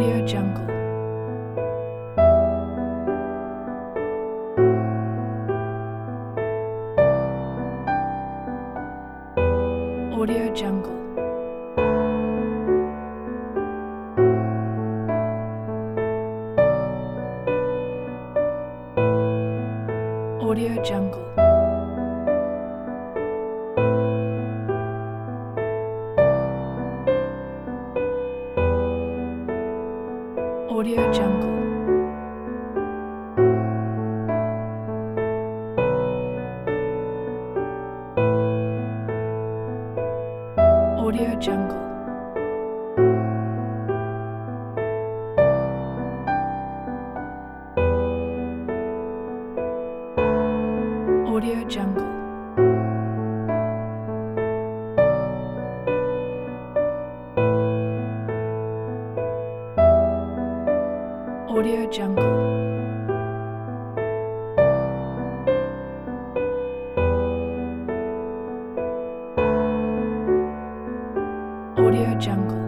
Audio Jungle. Audio Jungle. Audio Jungle. Audio Jungle. Audio Jungle. Audio Jungle. Audio Jungle. Audio Jungle.